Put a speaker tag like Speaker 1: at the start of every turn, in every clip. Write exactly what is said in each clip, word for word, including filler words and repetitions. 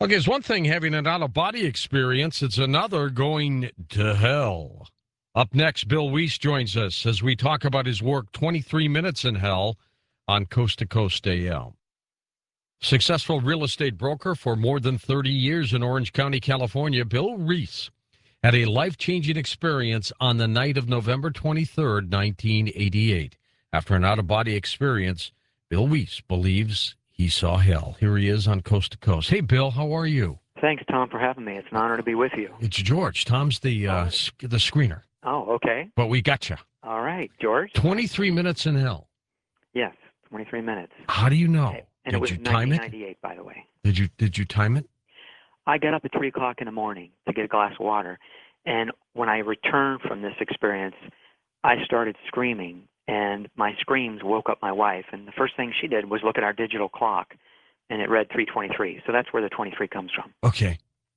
Speaker 1: Okay, it's one thing having an out of body experience, it's another going to hell. Up next, Bill Weiss joins us as we talk about his work, twenty-three Minutes in Hell, on Coast to Coast A M. Successful real estate broker for more than thirty years in Orange County, California, Bill Weiss had a life-changing experience on the night of November twenty-third, nineteen eighty-eight. After an out-of-body experience, Bill Weiss believes he saw hell. Here he is on Coast to Coast. Hey, Bill, how are you?
Speaker 2: Thanks, Tom, for having me. It's an honor to be with you.
Speaker 1: It's George. Tom's the uh, sc- the screener.
Speaker 2: Oh, okay.
Speaker 1: But we got you.
Speaker 2: All right, George.
Speaker 1: twenty-three Minutes in Hell.
Speaker 2: Yes, twenty-three minutes.
Speaker 1: How do you know?
Speaker 2: And
Speaker 1: Did
Speaker 2: it was
Speaker 1: you time
Speaker 2: nineteen
Speaker 1: it?
Speaker 2: ninety-eight, by the way.
Speaker 1: Did you did you time it?
Speaker 2: I got up at three o'clock in the morning to get a glass of water, and when I returned from this experience, I started screaming, and my screams woke up my wife, and the first thing she did was look at our digital clock, and it read three twenty-three. So that's where the twenty-three comes from.
Speaker 1: Okay.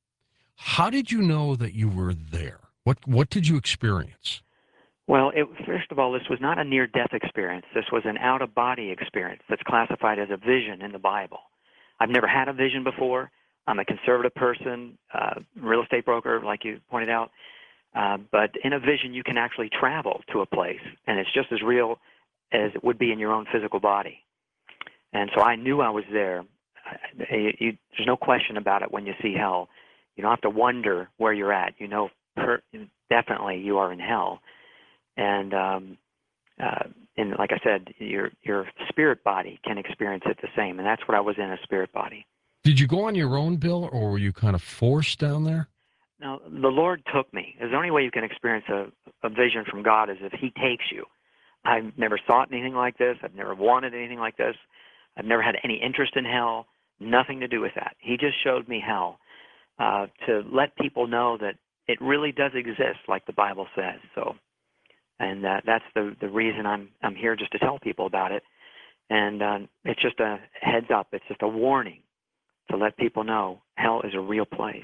Speaker 1: How did you know that you were there? What what did you experience?
Speaker 2: Well, it, first of all, this was not a near-death experience. This was an out-of-body experience that's classified as a vision in the Bible. I've never had a vision before. I'm a conservative person, uh, real estate broker, like you pointed out. Uh, but in a vision, you can actually travel to a place, and it's just as real as it would be in your own physical body. And so I knew I was there. You, you, there's no question about it when you see hell. You don't have to wonder where you're at. You know per, definitely you are in hell. And um, uh, and like I said, your your spirit body can experience it the same, and that's what I was in, a spirit body.
Speaker 1: Did you go on your own, Bill, or were you kind of forced down there?
Speaker 2: Now, the Lord took me. The only way you can experience a, a vision from God is if He takes you. I've never sought anything like this. I've never wanted anything like this. I've never had any interest in hell, nothing to do with that. He just showed me hell uh, to let people know that it really does exist, like the Bible says. So. And uh, that's the the reason I'm I'm here, just to tell people about it. And um, it's just a heads up. It's just a warning to let people know hell is a real place.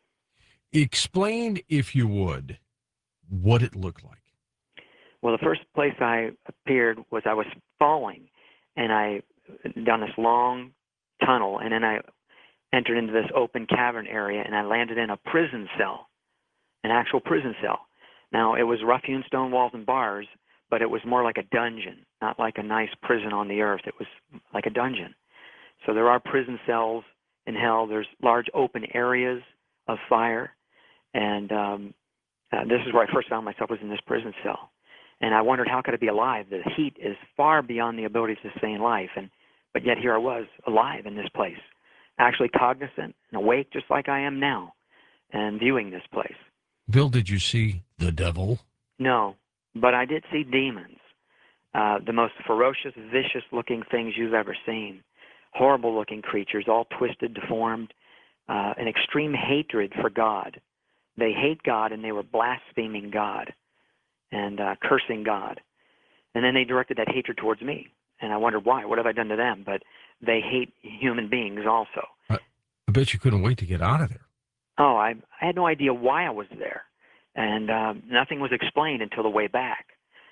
Speaker 1: Explain, if you would, what it looked like.
Speaker 2: Well, the first place I appeared was I was falling, and I down this long tunnel, and then I entered into this open cavern area, and I landed in a prison cell, an actual prison cell. Now, it was rough-hewn stone walls and bars, but it was more like a dungeon, not like a nice prison on the earth. It was like a dungeon. So there are prison cells in hell. There's large open areas of fire. And um, uh, this is where I first found myself, was in this prison cell. And I wondered, how could I be alive? The heat is far beyond the ability to sustain life. And but yet here I was, alive in this place, actually cognizant and awake just like I am now, and viewing this place.
Speaker 1: Bill, did you see the devil?
Speaker 2: No, but I did see demons, uh, the most ferocious, vicious-looking things you've ever seen. Horrible-looking creatures, all twisted, deformed, uh, an extreme hatred for God. They hate God, and they were blaspheming God and uh, cursing God. And then they directed that hatred towards me, and I wondered why. What have I done to them? But they hate human beings also.
Speaker 1: I, I bet you couldn't wait to get out of there.
Speaker 2: Oh, I, I had no idea why I was there, and uh, nothing was explained until the way back.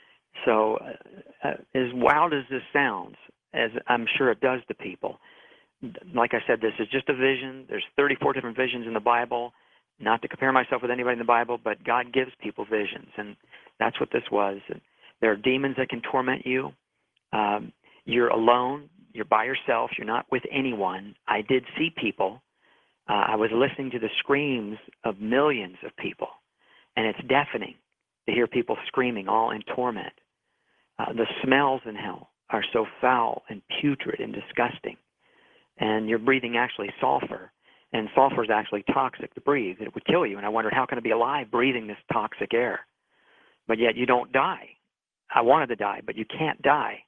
Speaker 2: So uh, uh, as wild as this sounds, as I'm sure it does to people, like I said, this is just a vision. There's thirty-four different visions in the Bible. Not to compare myself with anybody in the Bible, but God gives people visions, and that's what this was. There are demons that can torment you. Um, you're alone. You're by yourself. You're not with anyone. I did see people. Uh, I was listening to the screams of millions of people, and it's deafening to hear people screaming, all in torment. Uh, the smells in hell are so foul and putrid and disgusting, and you're breathing actually sulfur, and sulfur is actually toxic to breathe. It would kill you, and I wondered, how can I be alive breathing this toxic air? But yet you don't die. I wanted to die, but you can't die,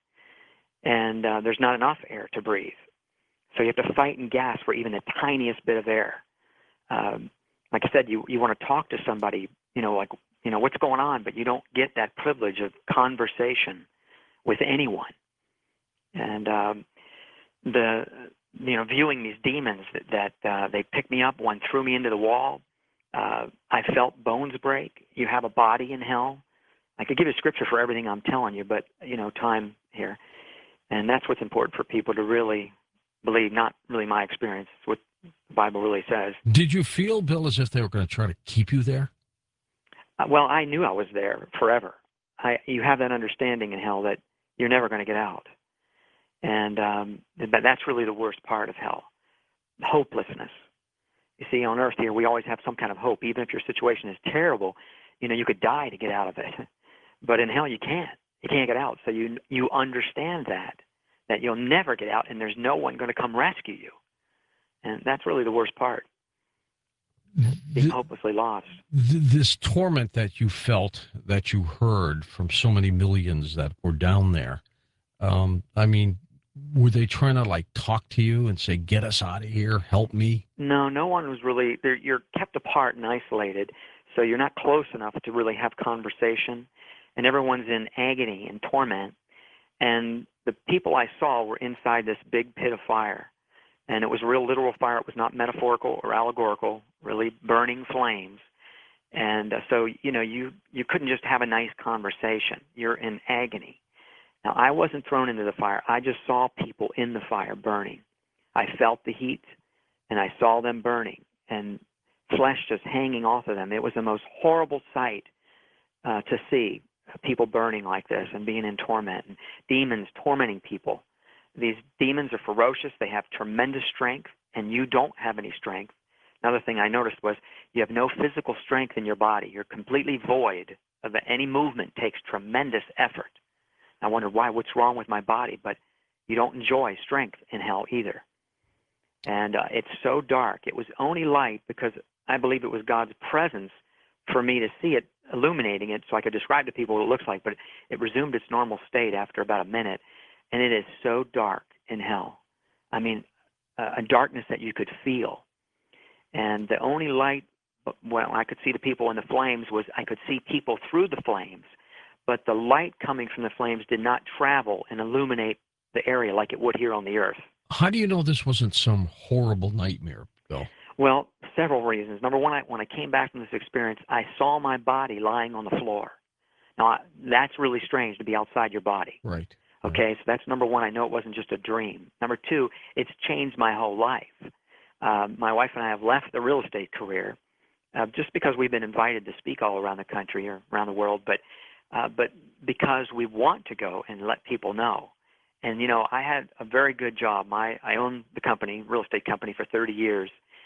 Speaker 2: and uh, there's not enough air to breathe. So you have to fight and gasp for even the tiniest bit of air. Um, like I said, you, you want to talk to somebody, you know, like, you know, what's going on, but you don't get that privilege of conversation with anyone. And um, the, you know, viewing these demons that, that uh, they picked me up, one threw me into the wall. Uh, I felt bones break. You have a body in hell. I could give you scripture for everything I'm telling you, but, you know, time here. And that's what's important for people to really believe, not really my experience, what The Bible really says.
Speaker 1: Did you feel, Bill, as if they were going to try to keep you there?
Speaker 2: Uh, well, I knew I was there forever. I, you have that understanding in hell that you're never going to get out. And um, but that's really the worst part of hell, hopelessness. You see, on earth here, we always have some kind of hope. Even if your situation is terrible, you know, you could die to get out of it. But in hell, you can't. You can't get out. So you you understand that, that you'll never get out, and there's no one going to come rescue you. And that's really the worst part, being
Speaker 1: Th-
Speaker 2: hopelessly lost.
Speaker 1: th- this torment that you felt, that you heard from so many millions that were down there, um, I mean, were they trying to, like, talk to you and say, get us out of here, help me?
Speaker 2: No, no one was really, they're- you're kept apart and isolated, so you're not close enough to really have conversation, and everyone's in agony and torment. And the people I saw were inside this big pit of fire. And it was a real literal fire. It was not metaphorical or allegorical, really burning flames. And uh, so, you know, you, you couldn't just have a nice conversation. You're in agony. Now, I wasn't thrown into the fire. I just saw people in the fire burning. I felt the heat, and I saw them burning, and flesh just hanging off of them. It was the most horrible sight uh, to see, people burning like this and being in torment, and demons tormenting people. These demons are ferocious. They have tremendous strength, and you don't have any strength. Another thing I noticed was you have no physical strength in your body. You're completely void of any movement. Takes tremendous effort. I wondered why, what's wrong with my body? But you don't enjoy strength in hell either. And uh, it's so dark. It was only light because I believe it was God's presence for me to see it, illuminating it so I could describe to people what it looks like. But it resumed its normal state after about a minute. And it is so dark in hell. I mean, uh, a darkness that you could feel. And the only light, well, I could see the people in the flames was I could see people through the flames. But the light coming from the flames did not travel and illuminate the area like it would here on the earth.
Speaker 1: How do you know this wasn't some horrible nightmare, Bill?
Speaker 2: Well, several reasons. Number one, I, when I came back from this experience, I saw my body lying on the floor. Now, I, that's really strange to be outside your body.
Speaker 1: Right.
Speaker 2: Okay, so that's number one. I know it wasn't just a dream. Number two, it's changed my whole life. Uh, my wife and I have left the real estate career uh, just because we've been invited to speak all around the country or around the world, but uh, but because we want to go and let people know. And, you know, I had a very good job. My I owned the company, real estate company, for thirty years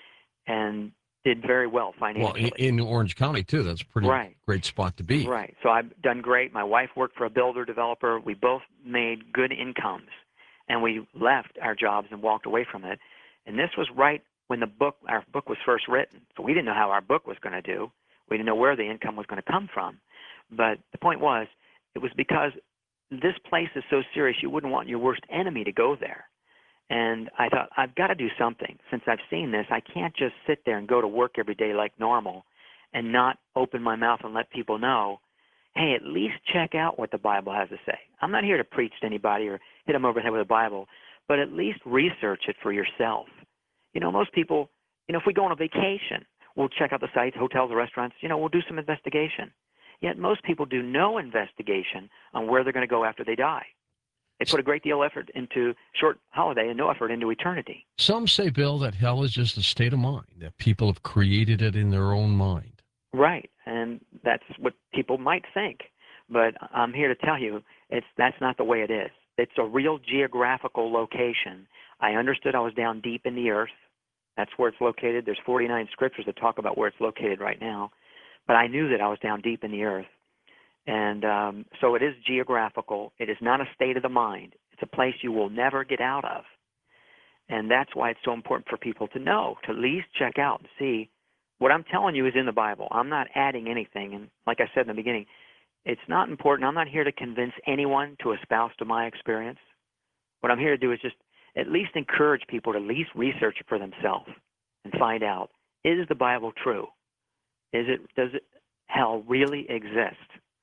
Speaker 2: and did very well financially.
Speaker 1: Well, in, in Orange County, too. That's a pretty
Speaker 2: right.
Speaker 1: great spot to be.
Speaker 2: Right. So I've done great. My wife worked for a builder developer. We both made good incomes, and we left our jobs and walked away from it. And this was right when the book, our book was first written. So we didn't know how our book was going to do. We didn't know where the income was going to come from. But the point was, it was because this place is so serious, you wouldn't want your worst enemy to go there. And I thought, I've got to do something. Since I've seen this, I can't just sit there and go to work every day like normal and not open my mouth and let people know, hey, at least check out what the Bible has to say. I'm not here to preach to anybody or hit them over the head with the Bible, but at least research it for yourself. You know, most people, you know, if we go on a vacation, we'll check out the sites, hotels, restaurants, you know, we'll do some investigation. Yet most people do no investigation on where they're going to go after they die. They put a great deal of effort into short holiday and no effort into eternity.
Speaker 1: Some say, Bill, that hell is just a state of mind, that people have created it in their own mind.
Speaker 2: Right, and that's what people might think. But I'm here to tell you, it's that's not the way it is. It's a real geographical location. I understood I was down deep in the earth. That's where it's located. There's forty-nine scriptures that talk about where it's located right now. But I knew that I was down deep in the earth. And um, so it is geographical. It is not a state of the mind. It's a place you will never get out of. And that's why it's so important for people to know, to at least check out and see. What I'm telling you is in the Bible. I'm not adding anything. And like I said in the beginning, it's not important. I'm not here to convince anyone to espouse to my experience. What I'm here to do is just at least encourage people to at least research it for themselves and find out, is the Bible true? Is it, does it, hell really exist?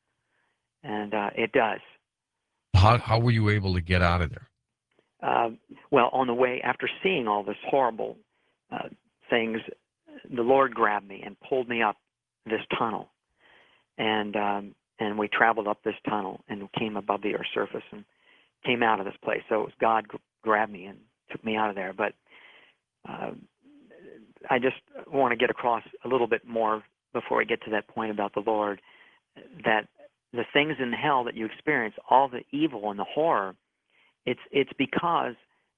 Speaker 2: And uh, it does.
Speaker 1: How, how were you able to get out of there?
Speaker 2: Uh, well, on the way, after seeing all this horrible uh, things, the Lord grabbed me and pulled me up this tunnel. And um, and we traveled up this tunnel and came above the Earth's surface and came out of this place. So it was God g- grabbed me and took me out of there. But uh, I just want to get across a little bit more before I get to that point about the Lord, that the things in hell that you experience, all the evil and the horror, it's it's because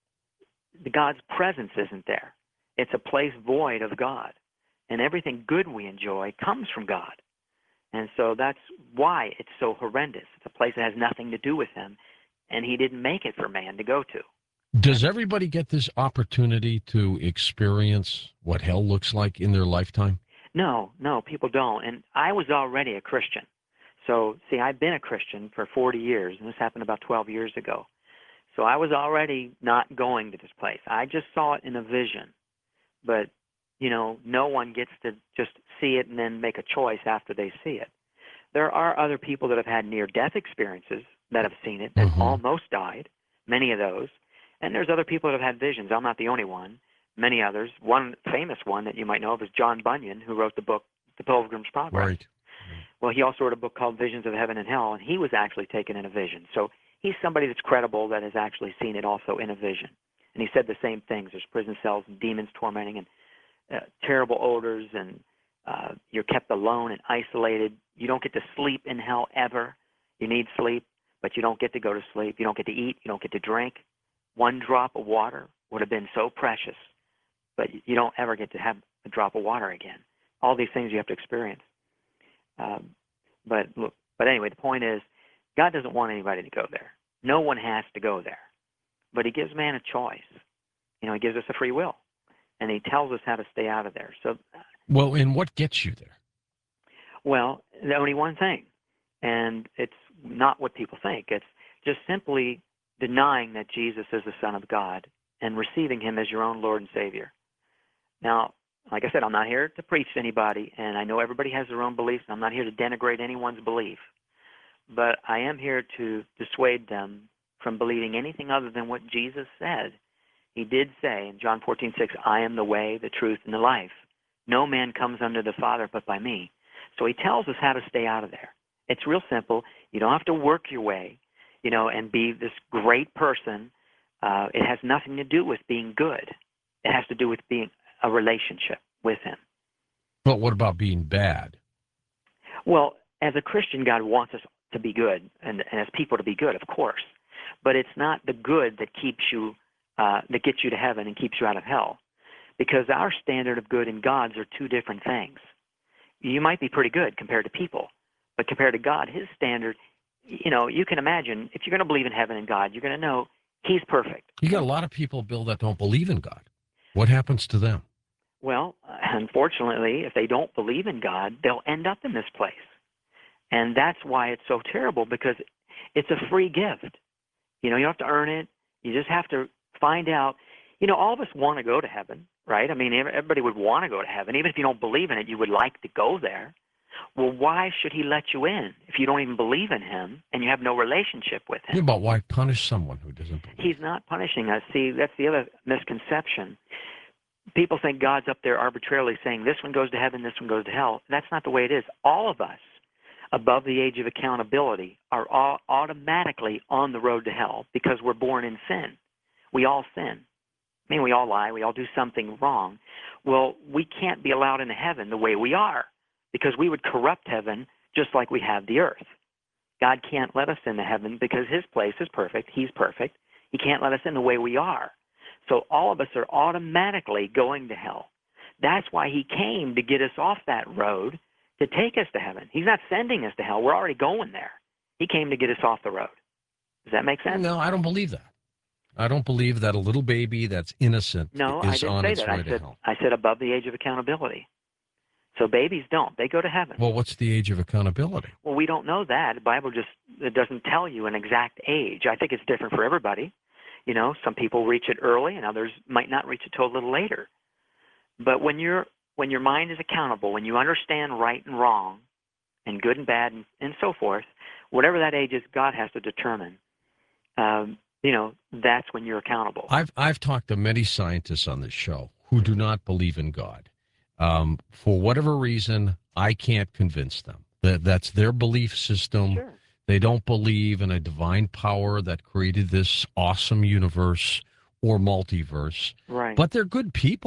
Speaker 2: the God's presence isn't there. It's a place void of God. And everything good we enjoy comes from God. And so that's why it's so horrendous. It's a place that has nothing to do with him, and he didn't make it for man to go to.
Speaker 1: Does everybody get this opportunity to experience what hell looks like in their lifetime?
Speaker 2: No, no, people don't. And I was already a Christian. So, see, I've been a Christian for forty years, and this happened about twelve years ago. So I was already not going to this place. I just saw it in a vision. But, you know, no one gets to just see it and then make a choice after they see it. There are other people that have had near-death experiences that have seen it, that
Speaker 1: Mhm.
Speaker 2: almost died, many of those. And there's other people that have had visions. I'm not the only one. Many others. One famous one that you might know of is John Bunyan, who wrote the book The Pilgrim's Progress.
Speaker 1: Right.
Speaker 2: Well, he also wrote a book called Visions of Heaven and Hell, and he was actually taken in a vision. So he's somebody that's credible that has actually seen it also in a vision. And he said the same things. There's prison cells and demons tormenting and uh, terrible odors, and uh, you're kept alone and isolated. You don't get to sleep in hell ever. You need sleep, but you don't get to go to sleep. You don't get to eat. You don't get to drink. One drop of water would have been so precious, but you don't ever get to have a drop of water again. All these things you have to experience. Um, but look, but anyway, the point is, God doesn't want anybody to go there. No one has to go there. But he gives man a choice. You know, he gives us a free will. And he tells us how to stay out of there. So,
Speaker 1: Well, and what gets you there?
Speaker 2: well, the only one thing. And it's not what people think. It's just simply denying that Jesus is the Son of God and receiving him as your own Lord and Savior. Now, like I said, I'm not here to preach to anybody, and I know everybody has their own beliefs, and I'm not here to denigrate anyone's belief. But I am here to dissuade them from believing anything other than what Jesus said. He did say in John fourteen six, I am the way, the truth, and the life. No man comes unto the Father but by me. So he tells us how to stay out of there. It's real simple. You don't have to work your way, you know, and be this great person. Uh, it has nothing to do with being good. It has to do with being a relationship with him.
Speaker 1: But what about being bad?
Speaker 2: Well, as a Christian, God wants us to be good, and, and as people to be good, of course. But it's not the good that keeps you, uh, that gets you to heaven and keeps you out of hell, because our standard of good and God's are two different things. You might be pretty good compared to people, but compared to God, his standard, you know, you can imagine, if you're going to believe in heaven and God, you're going to know he's perfect.
Speaker 1: You got a lot of people, Bill, that don't believe in God. What happens to them?
Speaker 2: Well, unfortunately, if they don't believe in God, they'll end up in this place. And that's why it's so terrible, because it's a free gift. You know, you don't have to earn it. You just have to find out. You know, all of us want to go to heaven, right? I mean, everybody would want to go to heaven. Even if you don't believe in it, you would like to go there. Well, why should he let you in if you don't even believe in him and you have no relationship with him?
Speaker 1: Yeah, but why punish someone who doesn't believe?
Speaker 2: He's not punishing us. See, that's the other misconception. People think God's up there arbitrarily saying this one goes to heaven, this one goes to hell. That's not the way it is. All of us, above the age of accountability, are all automatically on the road to hell because we're born in sin. We all sin. I mean, we all lie. We all do something wrong. Well, we can't be allowed into heaven the way we are, because we would corrupt heaven just like we have the earth. God can't let us into heaven because his place is perfect. He's perfect. He can't let us in the way we are. So all of us are automatically going to hell. That's why he came, to get us off that road, to take us to heaven. He's not sending us to hell. We're already going there. He came to get us off the road. Does that make sense?
Speaker 1: No, I don't believe that. I don't believe that a little baby that's innocent
Speaker 2: No, I
Speaker 1: is
Speaker 2: didn't
Speaker 1: on
Speaker 2: say
Speaker 1: its
Speaker 2: that.
Speaker 1: way
Speaker 2: I
Speaker 1: to
Speaker 2: said,
Speaker 1: hell.
Speaker 2: I said above the age of accountability. So babies don't. They go to heaven.
Speaker 1: Well, what's the age of accountability?
Speaker 2: Well, we don't know that. The Bible just it doesn't tell you an exact age. I think it's different for everybody. You know, some people reach it early and others might not reach it till a little later. But when you're when your mind is accountable, when you understand right and wrong and good and bad and, and so forth, whatever that age is, God has to determine. Um, you know, that's when you're accountable.
Speaker 1: I've I've talked to many scientists on this show who do not believe in God. Um, for whatever reason, I can't convince them. That that's their belief system.
Speaker 2: Sure.
Speaker 1: They don't believe in a divine power that created this awesome universe or multiverse.
Speaker 2: Right.
Speaker 1: But they're good people.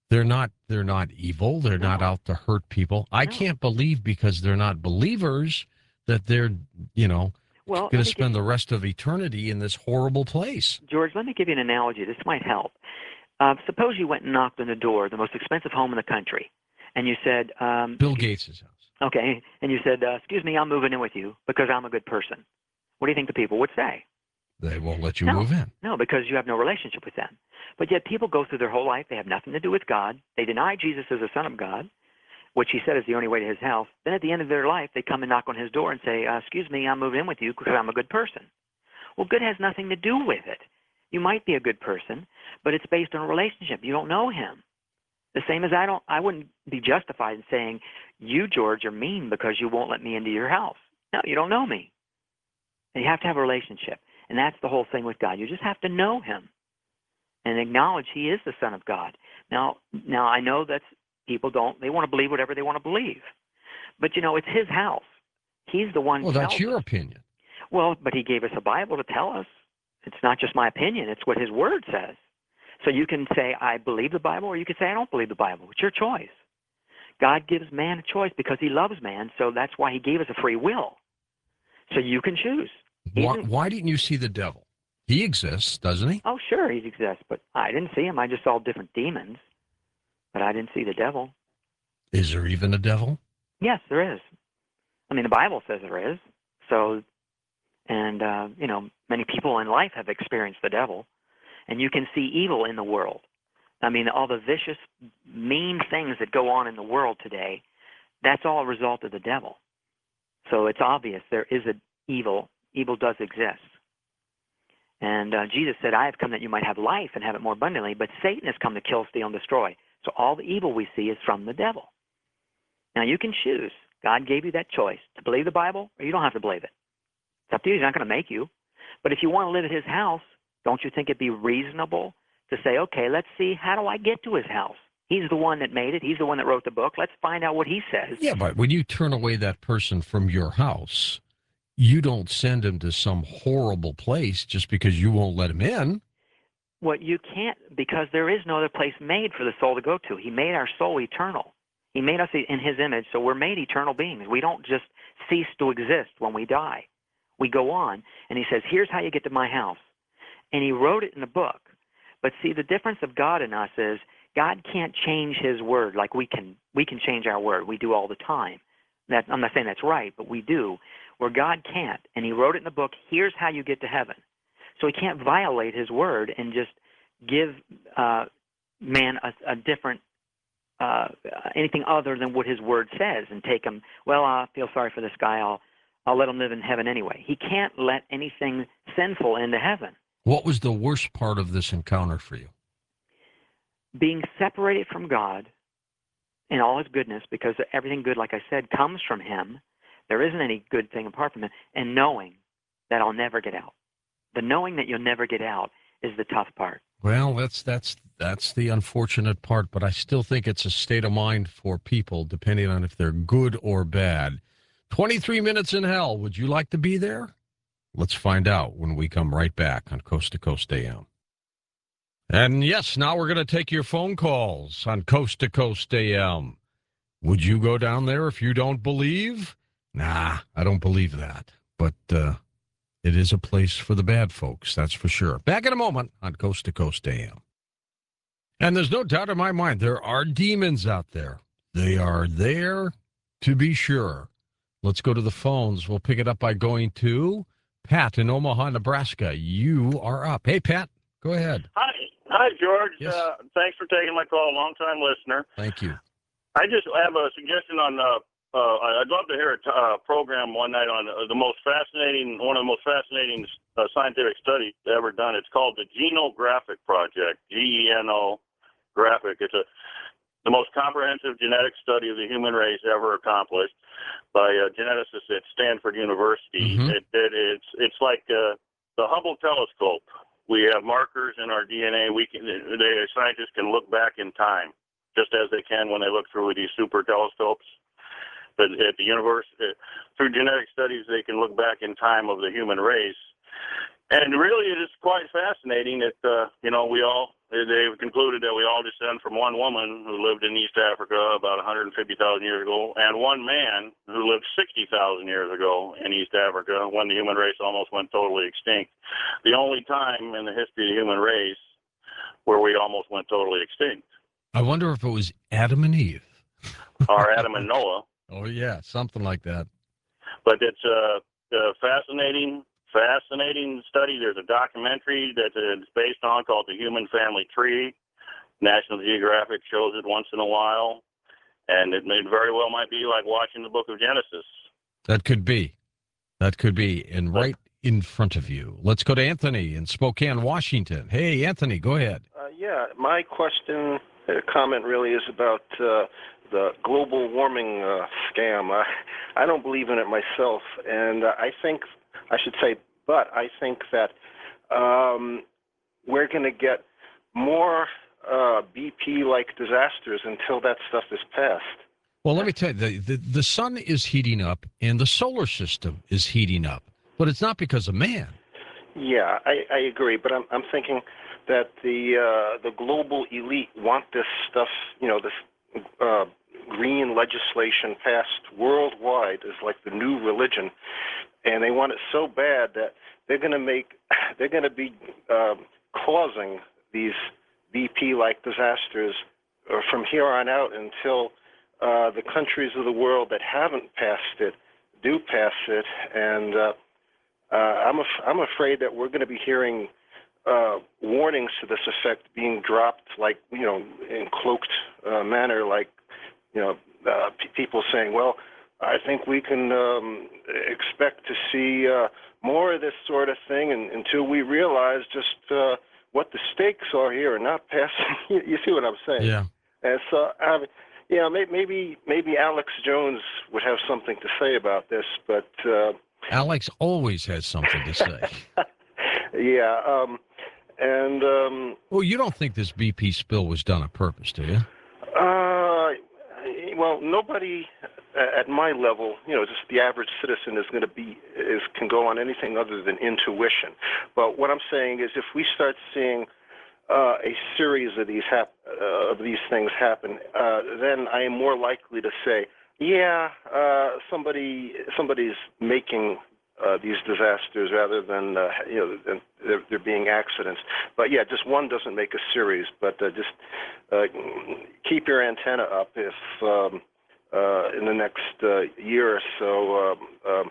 Speaker 1: They're not they're not evil. They're
Speaker 2: No.
Speaker 1: not out to hurt people. I
Speaker 2: No.
Speaker 1: can't believe because they're not believers that they're, you know,
Speaker 2: Well,
Speaker 1: going
Speaker 2: let
Speaker 1: to
Speaker 2: me give
Speaker 1: spend
Speaker 2: you,
Speaker 1: the rest of eternity in this horrible place.
Speaker 2: George, let me give you an analogy. This might help. Uh, suppose you went and knocked on the door of the most expensive home in the country, and you said, um,
Speaker 1: Bill Gates' house.
Speaker 2: okay, and you said, uh, excuse me, I'm moving in with you because I'm a good person. What do you think the people would say?
Speaker 1: They won't let you
Speaker 2: No.
Speaker 1: move in.
Speaker 2: No, because you have no relationship with them. But yet people go through their whole life. They have nothing to do with God. They deny Jesus as the Son of God, which he said is the only way to his house. Then at the end of their life, they come and knock on his door and say, uh, excuse me, I'm moving in with you because I'm a good person. Well, good has nothing to do with it. You might be a good person, but it's based on a relationship. You don't know him. The same as I don't, I wouldn't be justified in saying, you, George, are mean because you won't let me into your house. No, you don't know me. And you have to have a relationship. And that's the whole thing with God. You just have to know him and acknowledge he is the Son of God. Now, now I know that people don't, they want to believe whatever they want to believe. But, you know, it's his house. He's the one
Speaker 1: Well,
Speaker 2: who
Speaker 1: that's
Speaker 2: tells
Speaker 1: your
Speaker 2: us.
Speaker 1: opinion.
Speaker 2: Well, but he gave us a Bible to tell us. It's not just my opinion. It's what his word says. So you can say, I believe the Bible, or you can say, I don't believe the Bible. It's your choice. God gives man a choice because he loves man, so that's why he gave us a free will. So you can choose.
Speaker 1: Why,
Speaker 2: Even,
Speaker 1: why didn't you see the devil? He exists, doesn't he?
Speaker 2: oh, sure, he exists, but I didn't see him. I just saw different demons, but I didn't see the devil.
Speaker 1: Is there even a devil?
Speaker 2: Yes, there is. I mean, the Bible says there is. So, and, uh, you know, many people in life have experienced the devil, and you can see evil in the world. I mean, all the vicious, mean things that go on in the world today, that's all a result of the devil. So it's obvious there is an evil. Evil does exist. And uh, Jesus said, I have come that you might have life and have it more abundantly, but Satan has come to kill, steal, and destroy. So all the evil we see is from the devil. Now you can choose. God gave you that choice to believe the Bible, or you don't have to believe it. It's up to you. He's not going to make you. But if you want to live at his house, don't you think it'd be reasonable to say, okay, let's see, how do I get to his house? He's the one that made it. He's the one that wrote the book. Let's find out what he says.
Speaker 1: Yeah, but when you turn away that person from your house, you don't send him to some horrible place just because you won't let him in.
Speaker 2: Well, you can't, because there is no other place made for the soul to go to. He made our soul eternal. He made us in his image, so we're made eternal beings. We don't just cease to exist when we die. We go on, and he says, here's how you get to my house. And he wrote it in a book. But see, the difference of God and us is God can't change his word like we can. We can change our word. We do all the time. That, I'm not saying that's right, but we do. Where God can't. And he wrote it in the book, here's how you get to heaven. So he can't violate his word and just give uh, man a, a different, uh, anything other than what his word says and take him, well, I feel sorry for this guy. I'll, I'll let him live in heaven anyway. He can't let anything sinful into heaven.
Speaker 1: What was the worst part of this encounter for you?
Speaker 2: Being separated from God in all his goodness, because everything good, like I said, comes from him. There isn't any good thing apart from him. And knowing that I'll never get out. The knowing that you'll never get out is the tough part.
Speaker 1: Well, that's that's that's the unfortunate part, but I still think it's a state of mind for people, depending on if they're good or bad. twenty-three minutes in hell. Would you like to be there? Let's find out when we come right back on Coast to Coast A M. And yes, now we're going to take your phone calls on Coast to Coast A M. Would you go down there if you don't believe? Nah, I don't believe that. But uh, it is a place for the bad folks, that's for sure. Back in a moment on Coast to Coast A M. And there's no doubt in my mind, there are demons out there. They are there to be sure. Let's go to the phones. We'll pick it up by going to Pat in Omaha, Nebraska. You are up. Hey, Pat, go ahead.
Speaker 3: Hi. Hi, George.
Speaker 1: Yes.
Speaker 3: Uh, thanks for taking my call. Long-time listener.
Speaker 1: Thank you.
Speaker 3: I just have a suggestion on, uh, uh, I'd love to hear a t- uh, program one night on uh, the most fascinating, one of the most fascinating uh, scientific studies ever done. It's called the Genographic Project, G E N O graphic. It's a the most comprehensive genetic study of the human race ever accomplished by uh, geneticists at Stanford University.
Speaker 1: Mm-hmm.
Speaker 3: It, it, it's it's like uh, the Hubble telescope. We have markers in our D N A. We can, the scientists can look back in time, just as they can when they look through these super telescopes. But at the universe, uh, through genetic studies, they can look back in time of the human race. And really, it is quite fascinating that uh, you know we all they- they've concluded that we all descend from one woman who lived in East Africa about one hundred fifty thousand years ago, and one man who lived sixty thousand years ago in East Africa when the human race almost went totally extinct. The only time in the history of the human race where we almost went totally extinct.
Speaker 1: I wonder if it was Adam and Eve.
Speaker 3: Or Adam and Noah.
Speaker 1: Oh, yeah, something like that.
Speaker 3: But it's a, a fascinating, fascinating study. There's a documentary that it's based on called The Human Family Tree. National Geographic shows it once in a while. And it may very well might be like watching the book of Genesis.
Speaker 1: That could be. That could be. And right in front of you. Let's go to Anthony in Spokane, Washington. Hey, Anthony, go ahead.
Speaker 4: Uh, yeah, my question, uh, comment really is about uh, the global warming uh, scam. I, I don't believe in it myself, and uh, I think, I should say, but I think that um, we're going to get more uh, B P-like disasters until that stuff is passed.
Speaker 1: Well, let me tell you, the, the, the sun is heating up and the solar system is heating up, but it's not because of man.
Speaker 4: Yeah, I, I agree, but I'm I'm thinking that the uh, the global elite want this stuff, you know, this uh, green legislation passed worldwide as like the new religion, and they want it so bad that they're going to make they're going to be uh, causing these B P-like disasters uh, from here on out until uh, the countries of the world that haven't passed it do pass it, and uh, uh, I'm af- I'm afraid that we're going to be hearing uh, warnings to this effect being dropped, like you know, in cloaked uh, manner, like you know, uh, p- people saying, "Well, I think we can um, expect to see uh, more of this sort of thing, and, until we realize just uh, what the stakes are here, and not passing." you, you see what I'm saying?
Speaker 1: Yeah.
Speaker 4: And so, I mean, you know, maybe maybe Alex Jones would have something to say about this, but uh,
Speaker 1: Alex always has something to say.
Speaker 4: yeah, um, and um,
Speaker 1: Well, you don't think this B P spill was done on purpose, do you?
Speaker 4: uh, well, nobody at my level, you know, just the average citizen is going to be is can go on anything other than intuition. But what I'm saying is, if we start seeing Uh, a series of these hap- uh, of these things happen, uh, then I am more likely to say, yeah, uh, somebody somebody's making uh, these disasters rather than uh, you know than there, there being accidents. But yeah, just one doesn't make a series. But uh, just uh, keep your antenna up if um, uh, in the next uh, year or so um, um,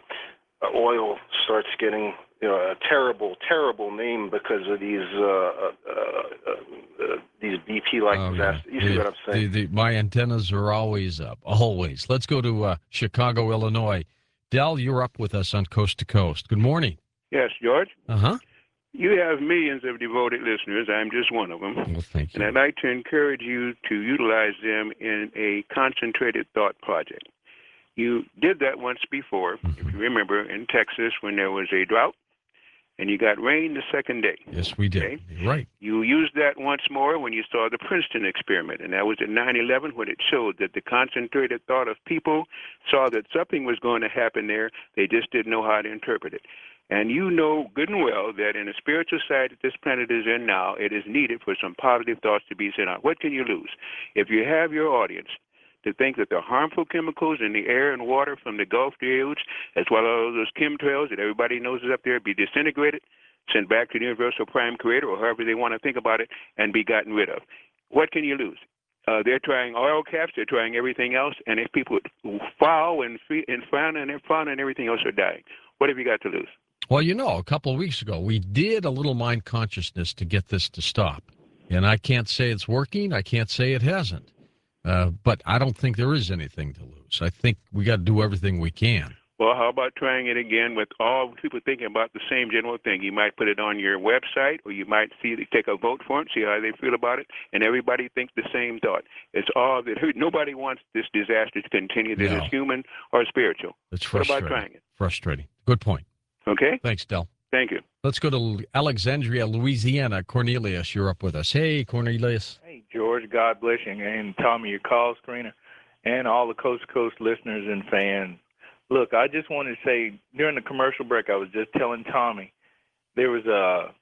Speaker 4: oil starts getting, you know, a terrible, terrible name because of these uh, uh, uh, uh, these B P-like
Speaker 1: Oh,
Speaker 4: disasters.
Speaker 1: yeah.
Speaker 4: You see
Speaker 1: The-
Speaker 4: what I'm saying?
Speaker 1: the- the- my antennas are always up, always. Let's go to uh, Chicago, Illinois. Del, you're up with us on Coast to Coast. Good morning.
Speaker 5: Yes, George.
Speaker 1: Uh-huh.
Speaker 5: You have millions of devoted listeners. I'm just one of them.
Speaker 1: Well, thank
Speaker 5: And
Speaker 1: you.
Speaker 5: I'd like to encourage you to utilize them in a concentrated thought project. You did that once before, if you remember, in Texas when there was a drought, and you got rain the second day.
Speaker 1: Yes, we did.
Speaker 5: Okay.
Speaker 1: You're right.
Speaker 5: You used that once more when you saw the Princeton experiment, and that was in nine eleven when it showed that the concentrated thought of people saw that something was going to happen there. They just didn't know how to interpret it. And you know good and well that in a spiritual side that this planet is in now, it is needed for some positive thoughts to be sent out. What can you lose? If you have your audience to think that the harmful chemicals in the air and water from the Gulf deluge, as well as those chemtrails that everybody knows is up there, be disintegrated, sent back to the universal prime creator, or however they want to think about it, and be gotten rid of. What can you lose? Uh, they're trying oil caps, they're trying everything else, and if people foul and, and fauna and fauna and everything else are dying, what have you got to lose?
Speaker 1: Well, you know, a couple of weeks ago, we did a little mind consciousness to get this to stop. And I can't say it's working. I can't say it hasn't. Uh, but I don't think there is anything to lose. I think we got to do everything we can.
Speaker 5: Well, how about trying it again with all people thinking about the same general thing? You might put it on your website, or you might see take a vote for it, see how they feel about it, and everybody think the same thought. It's all that nobody wants this disaster to continue, that
Speaker 1: No.
Speaker 5: it's human or spiritual.
Speaker 1: It's
Speaker 5: What
Speaker 1: frustrating.
Speaker 5: about trying it?
Speaker 1: Frustrating. Good point.
Speaker 5: Okay?
Speaker 1: Thanks, Del.
Speaker 5: Thank you.
Speaker 1: Let's go to Alexandria, Louisiana. Cornelius, you're up with us. Hey, Cornelius.
Speaker 6: Hey, George, God bless you, and Tommy, your call screener, and all the Coast to Coast listeners and fans. Look, I just wanted to say, during the commercial break, I was just telling Tommy, there was a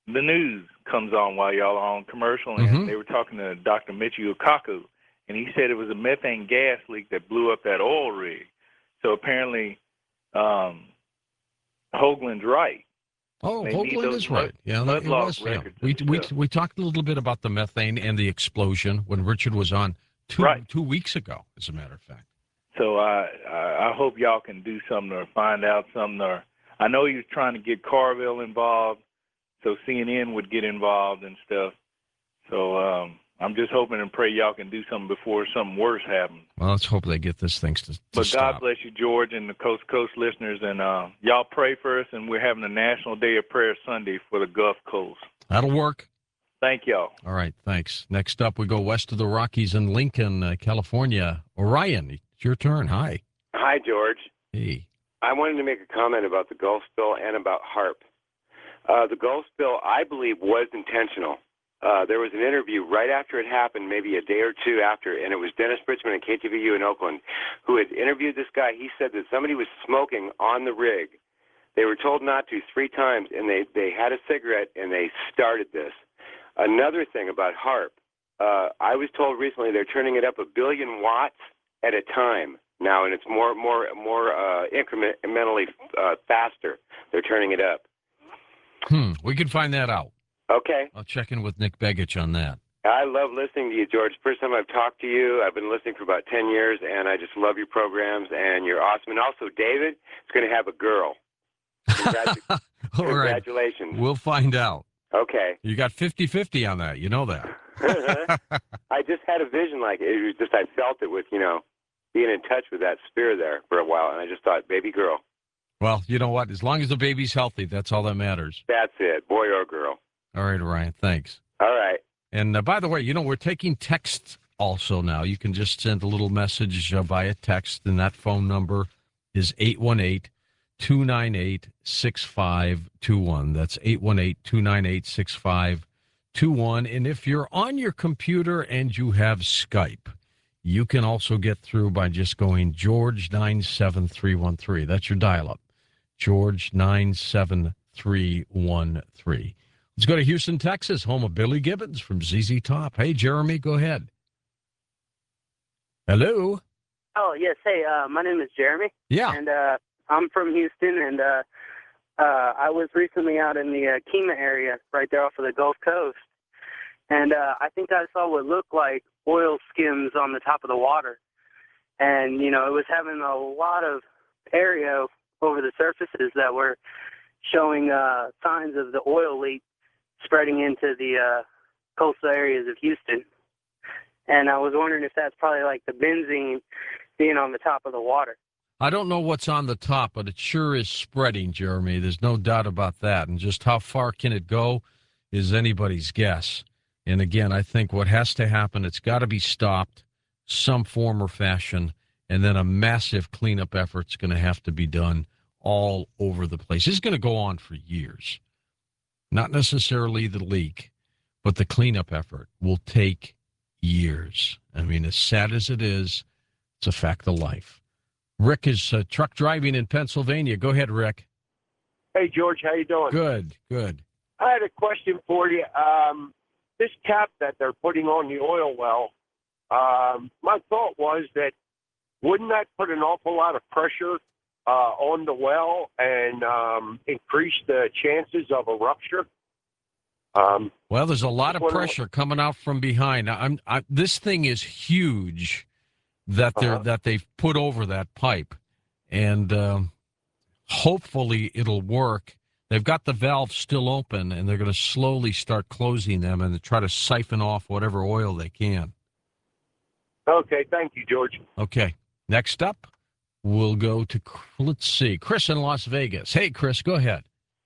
Speaker 6: the news comes on while y'all are on commercial, and
Speaker 1: Mhm.
Speaker 6: they were talking to Doctor Michio Kaku, and he said it was a methane gas leak that blew up that oil rig. So apparently, um, Hoagland's right.
Speaker 1: Oh,
Speaker 6: They need
Speaker 1: Hoagland
Speaker 6: those
Speaker 1: is
Speaker 6: mud-
Speaker 1: right. Yeah,
Speaker 6: mud
Speaker 1: it
Speaker 6: log
Speaker 1: was. Yeah.
Speaker 6: records
Speaker 1: We
Speaker 6: and
Speaker 1: we
Speaker 6: stuff.
Speaker 1: we talked a little bit about the methane and the explosion when Richard was on two
Speaker 6: Right.
Speaker 1: two weeks ago. As a matter of fact.
Speaker 6: So I, I I hope y'all can do something or find out something. Or I know he was trying to get Carville involved, so C N N would get involved and stuff. So um, I'm just hoping and pray y'all can do something before something worse happens.
Speaker 1: Well, let's hope they get this thing to, to
Speaker 6: But
Speaker 1: stop.
Speaker 6: God bless you, George, and the Coast to Coast listeners. And uh, y'all pray for us, and we're having a National Day of Prayer Sunday for the Gulf Coast.
Speaker 1: That'll work.
Speaker 6: Thank y'all.
Speaker 1: All right, thanks. Next up, we go west of the Rockies in Lincoln, uh, California. Orion, it's your turn. Hi.
Speaker 7: Hi, George.
Speaker 1: Hey.
Speaker 7: I wanted to make a comment about the Gulf spill and about HAARP. Uh, the Gulf spill, I believe, was intentional. Uh, there was an interview right after it happened, maybe a day or two after, and it was Dennis Bridgman at K T V U in Oakland who had interviewed this guy. He said that somebody was smoking on the rig. They were told not to three times, and they, they had a cigarette, and they started this. Another thing about HAARP, uh, I was told recently they're turning it up a billion watts at a time now, and it's more more more uh, incrementally uh, faster. They're turning it up.
Speaker 1: Hmm. We can find that out.
Speaker 7: Okay.
Speaker 1: I'll check in with Nick Begich on that.
Speaker 7: I love listening to you, George. First time I've talked to you. I've been listening for about ten years, and I just love your programs, and you're awesome. And also, David is going to have a girl. Congratu-
Speaker 1: All right.
Speaker 7: Congratulations.
Speaker 1: We'll find out.
Speaker 7: Okay.
Speaker 1: You got fifty-fifty on that. You know that.
Speaker 7: I just had a vision like it. It was just I felt it with, you know, being in touch with that spirit there for a while, and I just thought, baby girl.
Speaker 1: Well, you know what? As long as the baby's healthy, that's all that matters.
Speaker 7: That's it, boy or girl.
Speaker 1: All right, Orion. Thanks.
Speaker 7: All right.
Speaker 1: And uh, by the way, you know, we're taking texts also now. You can just send a little message uh, via text, and that phone number is eight one eight, two nine eight, six five two one. That's eight one eight, two nine eight, six five two one. And if you're on your computer and you have Skype, you can also get through by just going George nine seven three one three. That's your dial-up, George nine seven three one three. Let's go to Houston, Texas, home of Billy Gibbons from Z Z Top. Hey, Jeremy, go ahead. Hello.
Speaker 8: Oh, yes. Hey, uh, my name is Jeremy.
Speaker 1: Yeah.
Speaker 8: And uh, I'm from Houston, and uh, uh, I was recently out in the uh, Kemah area right there off of the Gulf Coast. And uh, I think I saw what looked like oil skims on the top of the water. And, you know, it was having a lot of area over the surfaces that were showing uh, signs of the oil leak spreading into the uh, coastal areas of Houston. And I was wondering if that's probably like the benzene being on the top of the water.
Speaker 1: I don't know what's on the top, but it sure is spreading, Jeremy. There's no doubt about that. And just how far can it go is anybody's guess. And again, I think what has to happen, it's got to be stopped some form or fashion, and then a massive cleanup effort's going to have to be done all over the place. It's going to go on for years. Not necessarily the leak, but the cleanup effort will take years. I mean, as sad as it is, it's a fact of life. Rick is uh, truck driving in Pennsylvania. Go ahead, Rick.
Speaker 9: Hey, George, how you doing?
Speaker 1: Good, good.
Speaker 9: I had a question for you. Um, this cap that they're putting on the oil well, um, my thought was that wouldn't that put an awful lot of pressure uh, on the well and um, increase the chances of a rupture? Um,
Speaker 1: Well, there's a lot of
Speaker 9: What-
Speaker 1: pressure coming out from behind. I'm, I, this thing is huge that they're
Speaker 9: Uh-huh.
Speaker 1: that they've put over that pipe, and um, hopefully it'll work. They've got the valves still open, and they're going to slowly start closing them and try to siphon off whatever oil they can.
Speaker 9: okay, thank you, George.
Speaker 1: Okay, next up, we'll go to, let's see, Chris in Las Vegas. Hey, Chris, go ahead.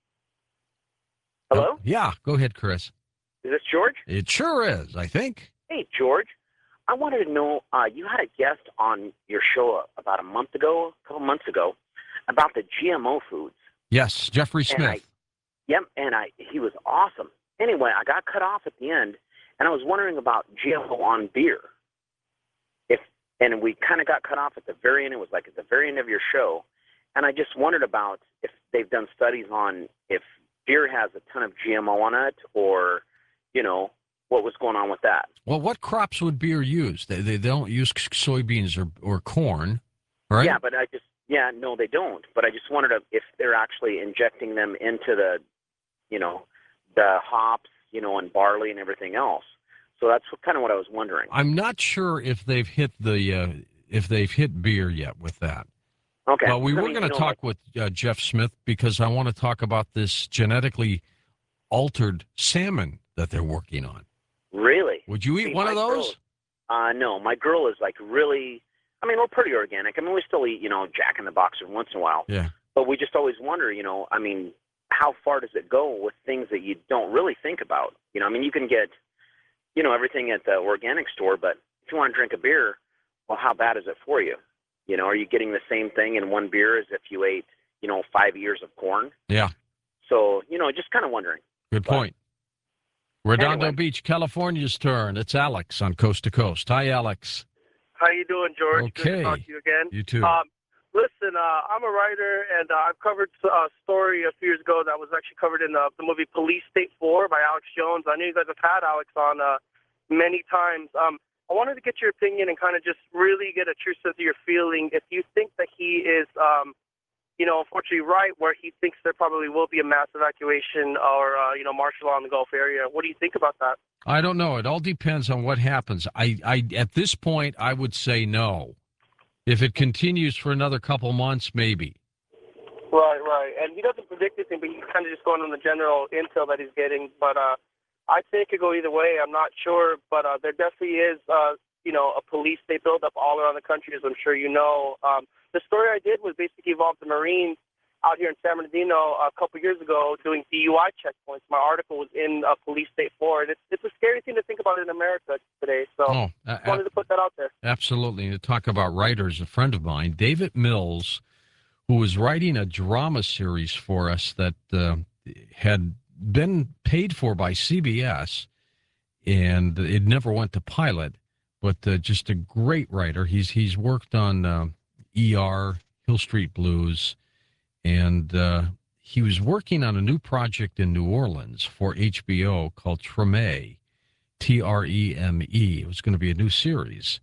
Speaker 8: Hello?
Speaker 1: Oh, yeah, go ahead, Chris.
Speaker 8: Is this George?
Speaker 1: It sure is, I think.
Speaker 8: Hey, George. I wanted to know, uh, you had a guest on your show about a month ago, a couple months ago, about the G M O foods.
Speaker 1: Yes, Jeffrey
Speaker 8: And I-
Speaker 1: Smith.
Speaker 8: Yep, and I he was awesome. Anyway, I got cut off at the end, and I was wondering about G M O on beer. If and we kind of got cut off at the very end. It was like at the very end of your show, and I just wondered about if they've done studies on if
Speaker 10: beer has a ton of G M O on it, or, you know, what was going on with that.
Speaker 1: Well, what crops would beer use? They they don't use soybeans or, or corn, right?
Speaker 10: Yeah, but I just, yeah, no, they don't. But I just wondered if they're actually injecting them into the, you know, the hops, you know, and barley and everything else. So that's what, kind of what I was wondering.
Speaker 1: I'm not sure if they've hit the uh, if they've hit beer yet with that.
Speaker 10: Okay.
Speaker 1: Well, we
Speaker 10: I
Speaker 1: were
Speaker 10: mean,
Speaker 1: going to
Speaker 10: you know,
Speaker 1: talk
Speaker 10: like,
Speaker 1: with uh, Jeff Smith because I want to talk about this genetically altered salmon that they're working on.
Speaker 10: Really?
Speaker 1: Would you eat
Speaker 10: See,
Speaker 1: one
Speaker 10: my
Speaker 1: of those?
Speaker 10: Girl, uh, no, my girl is like really. I mean, we're pretty organic. I mean, we still eat, you know, Jack in the Box every once in a while.
Speaker 1: Yeah.
Speaker 10: But we just always wonder, you know, I mean, how far does it go with things that you don't really think about? You know, I mean, you can get, you know, everything at the organic store, but if you want to drink a beer, well, how bad is it for you? You know, are you getting the same thing in one beer as if you ate, you know, five years of corn?
Speaker 1: Yeah.
Speaker 10: So, you know, just kind of wondering.
Speaker 1: Good
Speaker 10: But,
Speaker 1: point. Redondo
Speaker 10: anyway.
Speaker 1: Beach, California's turn. It's Alex on Coast to Coast. Hi, Alex.
Speaker 11: How you doing, George? Good
Speaker 1: Okay.
Speaker 11: to talk to you again.
Speaker 1: You too.
Speaker 11: Um, listen, uh, I'm a writer, and uh, I've covered a story a few years ago that was actually covered in the, the movie Police State four by Alex Jones. I know you guys have had Alex on uh, many times. Um, I wanted to get your opinion and kind of just really get a true sense of your feeling. If you think that he is, um, you know, unfortunately right, where he thinks there probably will be a mass evacuation or, uh, you know, martial law in the Gulf area. What do you think about that?
Speaker 1: I don't know. It all depends on what happens. I, I, at this point, I would say no. If it continues for another couple months, maybe.
Speaker 11: Right, right. And he doesn't predict anything, but he's kind of just going on the general intel that he's getting. But uh, I think it could go either way. I'm not sure, but uh, there definitely is, uh, you know, a police state buildup all around the country, as I'm sure you know. Um, the story I did was basically involved the Marines out here in San Bernardino a couple years ago doing D U I checkpoints. My article was in uh, Police State four, and it's, it's a scary thing to think about in America today. So
Speaker 1: Oh,
Speaker 11: I
Speaker 1: uh,
Speaker 11: wanted to put that out there.
Speaker 1: Absolutely. To talk about writers, a friend of mine, David Mills, who was writing a drama series for us that uh, had been paid for by C B S, and it never went to pilot, but uh, just a great writer. He's he's worked on uh, E R, Hill Street Blues, and uh, he was working on a new project in New Orleans for H B O called Treme, T R E M E. It was going to be a new series.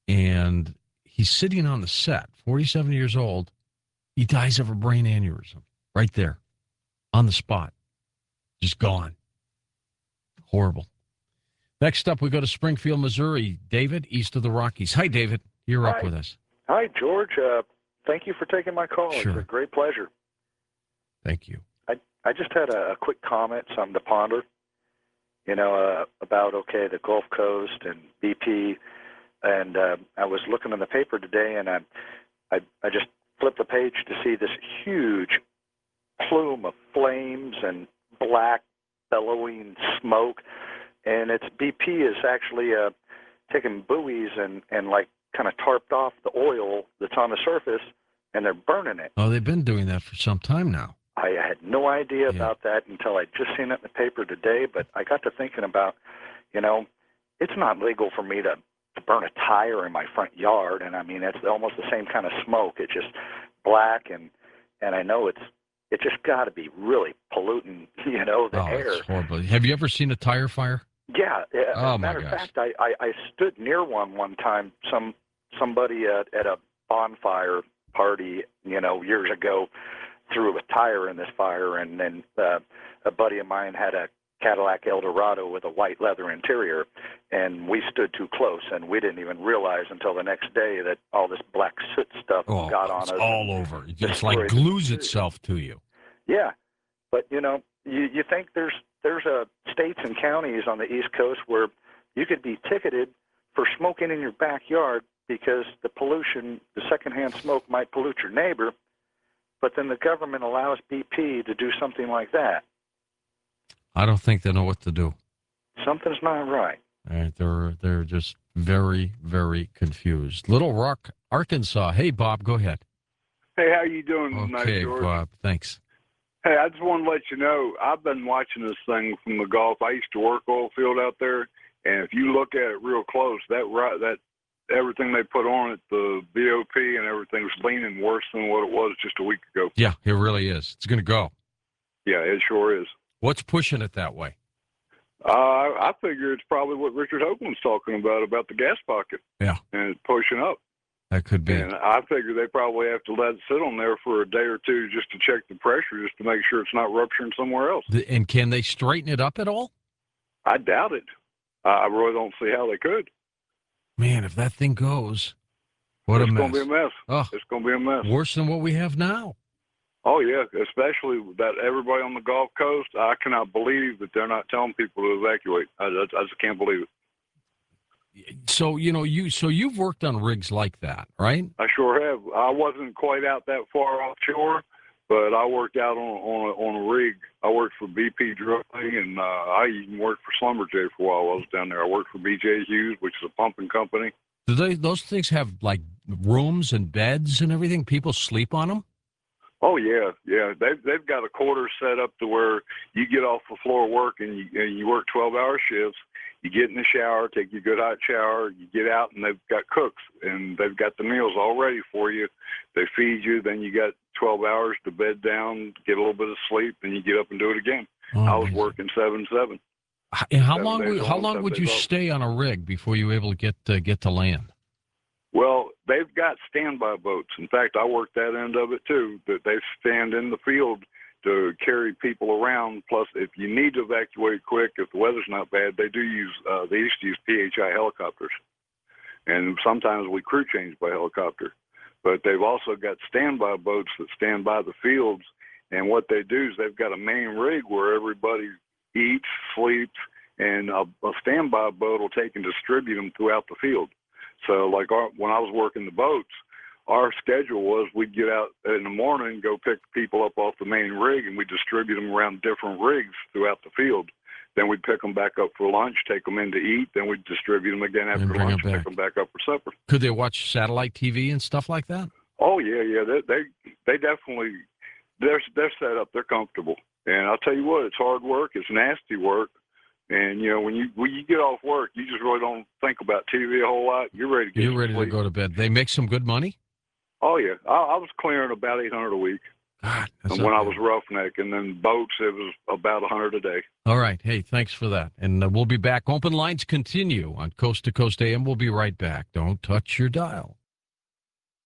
Speaker 1: And he's sitting on the set, forty-seven years old. He dies of a brain aneurysm right there on the spot. Just gone. Horrible. Next up, we go to Springfield, Missouri. David, east of the Rockies. Hi, David. You're
Speaker 12: Hi.
Speaker 1: up with us.
Speaker 12: Hi, George. Uh, thank you for taking my call.
Speaker 1: Sure.
Speaker 12: It's a great pleasure.
Speaker 1: Thank you.
Speaker 12: I I just had a, a quick comment, something to ponder. You know, uh, about okay, the Gulf Coast and B P, and uh, I was looking in the paper today, and I, I I just flipped the page to see this huge plume of flames and black bellowing smoke, and it's B P is actually uh, taking buoys and and like kind of tarped off the oil that's on the surface, and they're burning it.
Speaker 1: Oh, they've been doing that for some time now.
Speaker 12: I had no idea
Speaker 1: Yeah.
Speaker 12: about that until I just seen it in the paper today, but I got to thinking about, you know, it's not legal for me to, to burn a tire in my front yard, and I mean, it's almost the same kind of smoke. It's just black, and and I know it's it just got to be really polluting, you know, the
Speaker 1: Oh,
Speaker 12: air.
Speaker 1: it's horrible. Have you ever seen a tire fire?
Speaker 12: Yeah. As
Speaker 1: Oh,
Speaker 12: a
Speaker 1: my
Speaker 12: matter of
Speaker 1: gosh.
Speaker 12: fact, I, I, I stood near one one time. Some somebody at, at a bonfire party, you know, years ago, threw a tire in this fire, and then uh, a buddy of mine had a Cadillac Eldorado with a white leather interior, and we stood too close, and we didn't even realize until the next day that all this black soot stuff
Speaker 1: Oh,
Speaker 12: got on
Speaker 1: it's
Speaker 12: us.
Speaker 1: all over. It just like
Speaker 12: destroyed
Speaker 1: glues
Speaker 12: the-
Speaker 1: itself to you.
Speaker 12: Yeah, but you know, you you think there's there's uh, states and counties on the East Coast where you could be ticketed for smoking in your backyard because the pollution, the secondhand smoke, might pollute your neighbor, but then the government allows B P to do something like that.
Speaker 1: I don't think they know what to do.
Speaker 12: Something's not right.
Speaker 1: All right, they're they're just very, very confused. Little Rock, Arkansas. Hey, Bob, go ahead.
Speaker 13: Hey, how you doing tonight,
Speaker 1: Okay,
Speaker 13: George?
Speaker 1: Bob, thanks.
Speaker 13: Hey, I just want to let you know, I've been watching this thing from the Gulf. I used to work oil field out there, and if you look at it real close, that right, that everything they put on it, the B O P and everything's leaning worse than what it was just a week ago.
Speaker 1: Yeah, it really is. It's going to go.
Speaker 13: Yeah, it sure is.
Speaker 1: What's pushing it that way?
Speaker 13: Uh, I figure it's probably what Richard Hoagland's talking about, about the gas pocket.
Speaker 1: Yeah.
Speaker 13: And it's pushing up.
Speaker 1: That could be.
Speaker 13: And I figure they probably have to let it sit on there for a day or two just to check the pressure, just to make sure it's not rupturing somewhere else.
Speaker 1: The, and can they straighten it up at all?
Speaker 13: I doubt it. I really don't see how they could.
Speaker 1: Man, if that thing goes, what
Speaker 13: it's
Speaker 1: a mess.
Speaker 13: It's going to be a mess.
Speaker 1: Oh,
Speaker 13: it's going to be a mess.
Speaker 1: Worse than what we have now.
Speaker 13: Oh, yeah, especially that everybody on the Gulf Coast, I cannot believe that they're not telling people to evacuate. I, I, I just can't believe it.
Speaker 1: So, you know, you so you've worked on rigs like that, right?
Speaker 13: I sure have. I wasn't quite out that far offshore, but I worked out on on a, on a rig. I worked for B P Drilling, and uh, I even worked for Schlumberger for a while while I was down there. I worked for B J Hughes, which is a pumping company.
Speaker 1: Do they, those things have, like, rooms and beds and everything? People sleep on them?
Speaker 13: Oh, yeah, yeah. They've, they've got a quarter set up to where you get off the floor work and you, and you work twelve-hour shifts. You get in the shower, take your good hot shower, you get out, and they've got cooks, and they've got the meals all ready for you. They feed you, then you got twelve hours to bed down, get a little bit of sleep, and you get up and do it again.
Speaker 1: Oh,
Speaker 13: I was
Speaker 1: amazing.
Speaker 13: working seven seven.
Speaker 1: And how
Speaker 13: Seven
Speaker 1: long
Speaker 13: days
Speaker 1: would, how
Speaker 13: on,
Speaker 1: long
Speaker 13: seven
Speaker 1: would you
Speaker 13: days off.
Speaker 1: stay on a rig before you were able to get uh, get to land?
Speaker 13: Well, they've got standby boats. In fact, I worked that end of it too. That they stand in the field to carry people around. Plus, if you need to evacuate quick, if the weather's not bad, they do use. Uh, they used to use P H I helicopters, and sometimes we crew change by helicopter. But they've also got standby boats that stand by the fields. And what they do is they've got a main rig where everybody eats, sleeps, and a, a standby boat will take and distribute them throughout the field. So, like our, when I was working the boats, our schedule was we'd get out in the morning, go pick people up off the main rig, and we'd distribute them around different rigs throughout the field. Then we'd pick them back up for lunch, take them in to eat, then we'd distribute them again after
Speaker 1: bring
Speaker 13: lunch,
Speaker 1: them
Speaker 13: and pick them back up for supper.
Speaker 1: Could they watch satellite T V and stuff like that?
Speaker 13: Oh yeah, yeah. They they, they definitely they're they're set up. They're comfortable, and I'll tell you what, it's hard work. It's nasty work. And, you know, when you when you get off work, you just really don't think about T V a whole lot. You're ready to get
Speaker 1: You're
Speaker 13: to
Speaker 1: ready
Speaker 13: sleep.
Speaker 1: to go to bed. They make some good money?
Speaker 13: Oh, yeah. I, I was clearing about eight hundred a week.
Speaker 1: God,
Speaker 13: and when I was roughneck. And then boats, it was about one hundred a day.
Speaker 1: All right. Hey, thanks for that. And uh, we'll be back. Open lines continue on Coast to Coast A M. We'll be right back. Don't touch your dial.